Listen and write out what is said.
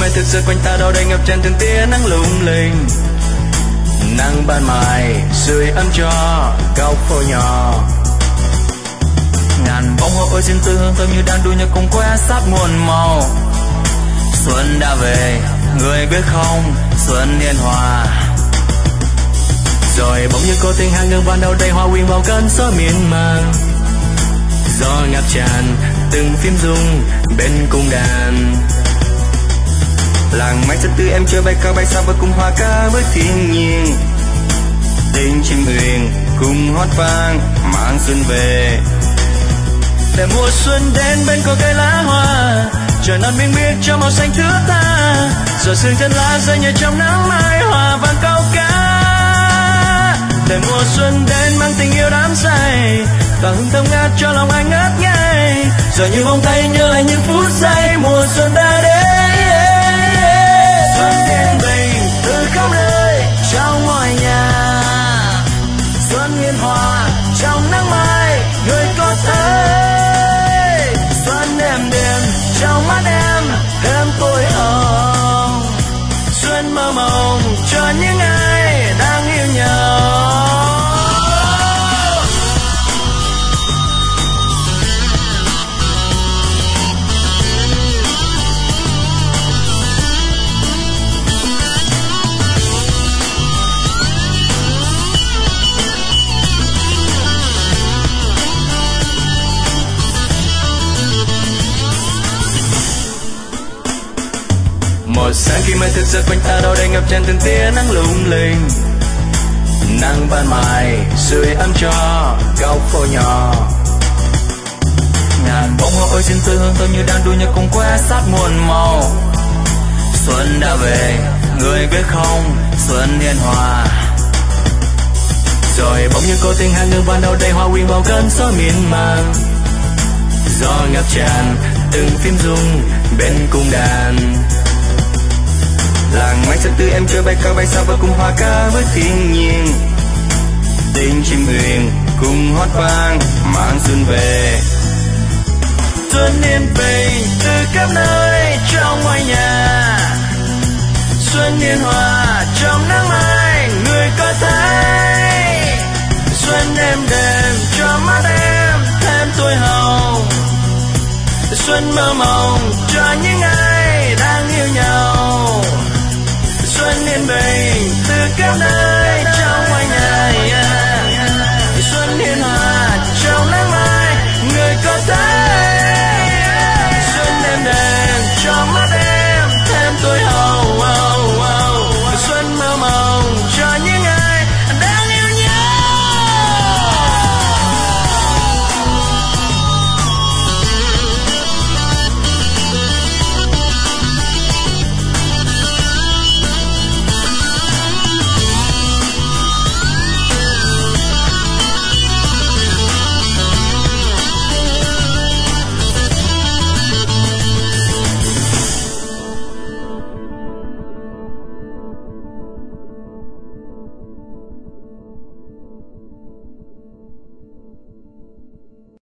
thực sự quanh ta đâu đây ngập tràn từng tia nắng lung linh. Nắng ban mai sưởi ấm cho góc phố nhỏ. Ngàn bông hoa ơi xin tư hương thơm như đang đua nhau cùng que sáp muôn màu. Xuân đã về, người biết không, xuân yên hòa. Rồi bỗng như cô tình hàng ngừng ban đầu đây hoa quyện vào cơn gió miên man. Gió ngập tràn từng phím rung bên cung đàn. Làng mãi rất tươi em chơi bay cao bay xa và cùng hòa ca với thiên nhiên. Tình chim huyền cùng hót vang mang xuân về. Để mùa xuân đến bên có cây lá hoa, trời non biếc biếc cho màu xanh thướt tha. Rồi sương chân lá rơi nhẹ trong nắng mai hòa vang câu cá. Để mùa xuân đến mang tình yêu đắm say và hương thơm ngát cho lòng anh ngất ngây. Rồi như vòng tay nhớ lại những phút giây mùa xuân đã đến. Xuân yên bình từ khắp nơi trong ngôi nhà. Xuân yên hòa trong nắng mai người có thấy. Xuân êm đềm trong mắt em thêm tôi hồng. Xuân mơ mộng cho những ai đang yêu nhau. Một sáng khi mới thức giấc quanh ta đâu đây ngập tràn từng tia nắng lung linh. Nắng ban mai sưởi ấm cho góc phố nhỏ. Ngàn bông hoa ơi xin tư hương thơm như đang đua nhau cùng que sáp muôn màu. Xuân đã về, người biết không, xuân yên hòa. Rồi bỗng như cô tình hàng ngừng ban đầu đây hoa quyện vào cơn gió miên man. Gió ngập tràn từng phím rung bên cung đàn. Làng mãi rất tươi em chơi bay cao bay xa và cùng hòa ca với thiên nhiên. Tình chim huyền cùng hót vang mang xuân về. Xuân yên bình từ khắp nơi trong ngôi nhà. Xuân yên hòa trong nắng mai người có thấy. Xuân êm đềm cho mắt em thêm tuổi hồng. Xuân mơ mộng cho những ai đang yêu nhau. Xuân yên bình từ khắp nơi